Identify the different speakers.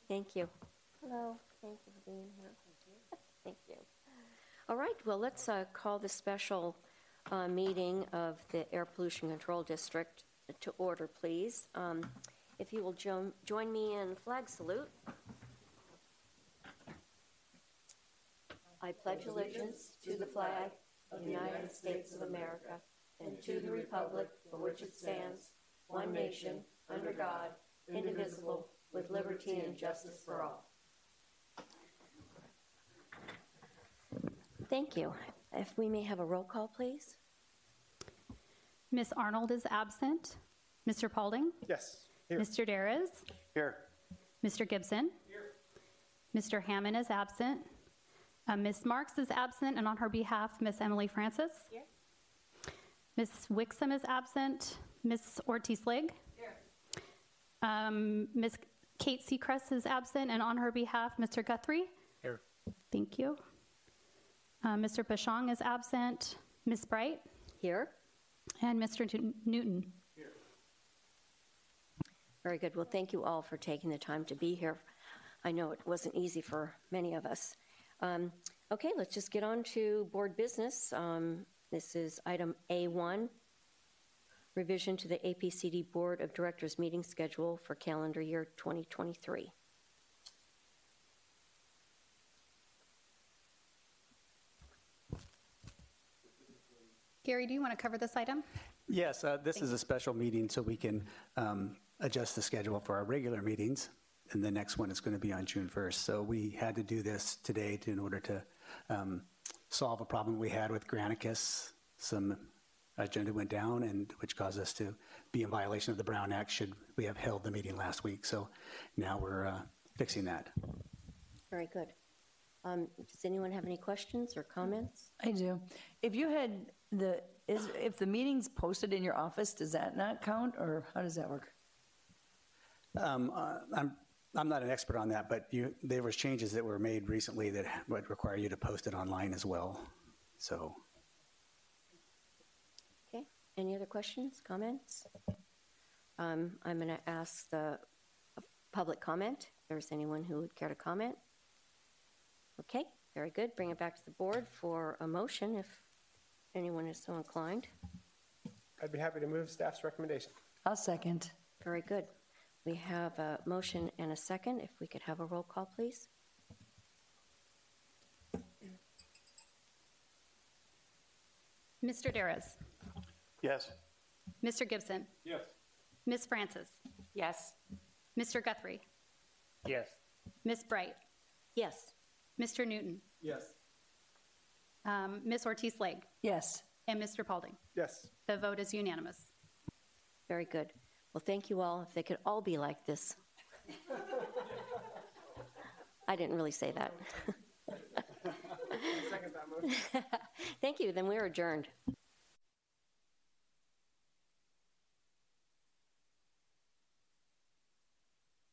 Speaker 1: Thank you. Hello. Thank you for being here. Thank you. All right, well, let's call the special meeting of the Air Pollution Control District to order, please. If you will join me in flag salute. I pledge allegiance to the flag of the United States of America and to the republic for which it stands, one nation, under God, indivisible, with liberty and justice for all. Thank you. If we may have a roll call, please.
Speaker 2: Ms. Arnold is absent. Mr. Paulding?
Speaker 3: Yes. Here.
Speaker 2: Mr. Darroz?
Speaker 3: Here.
Speaker 2: Mr. Gibson?
Speaker 3: Here.
Speaker 2: Mr. Hammond is absent. Ms. Marks is absent, and on her behalf, Ms. Emily Francis?
Speaker 4: Here.
Speaker 2: Ms. Wixom is absent. Ms. Ortiz-Lig?
Speaker 4: Here.
Speaker 2: Ms. Kate Seacrest is absent, and on her behalf, Mr. Guthrie?
Speaker 3: Here.
Speaker 2: Thank you. Mr. Bashong is absent. Ms. Bright?
Speaker 1: Here.
Speaker 2: And Mr. Newton?
Speaker 3: Here.
Speaker 1: Very good. Well, thank you all for taking the time to be here. I know it wasn't easy for many of us. Okay, let's just get on to board business. This is item A1, revision to the APCD Board of Directors meeting schedule for calendar year 2023.
Speaker 2: Gary, do you want to cover this item?
Speaker 5: Yes, this is a special meeting so we can adjust the schedule for our regular meetings, and the next one is going to be on June 1st. So we had to do this today in order to solve a problem we had with Granicus. Some agenda went down, and which caused us to be in violation of the Brown Act should we have held the meeting last week. So now we're fixing that.
Speaker 1: Very good. Does anyone have any questions or comments?
Speaker 4: I do. If you had if the meeting's posted in your office, does that not count, or how does that work?
Speaker 5: I'm not an expert on that, but there was changes that were made recently that would require you to post it online as well. So.
Speaker 1: Okay. Any other questions, comments? I'm going to ask the public comment. If there's anyone who would care to comment. Okay, very good. Bring it back to the board for a motion if anyone is so inclined.
Speaker 3: I'd be happy to move staff's recommendation.
Speaker 4: I'll second.
Speaker 1: Very good. We have a motion and a second. If we could have a roll call, please.
Speaker 2: Mr. Darroz?
Speaker 3: Yes.
Speaker 2: Mr. Gibson?
Speaker 3: Yes.
Speaker 2: Ms. Francis?
Speaker 4: Yes.
Speaker 2: Mr. Guthrie?
Speaker 3: Yes.
Speaker 2: Ms. Bright?
Speaker 1: Yes.
Speaker 2: Mr. Newton?
Speaker 3: Yes.
Speaker 2: Ms. Ortiz-Lig?
Speaker 4: Yes.
Speaker 2: And Mr. Paulding?
Speaker 3: Yes.
Speaker 2: The vote is unanimous.
Speaker 1: Very good. Well, thank you all. If they could all be like this. I didn't really say that.
Speaker 3: Second that motion.
Speaker 1: Thank you. Then we're adjourned.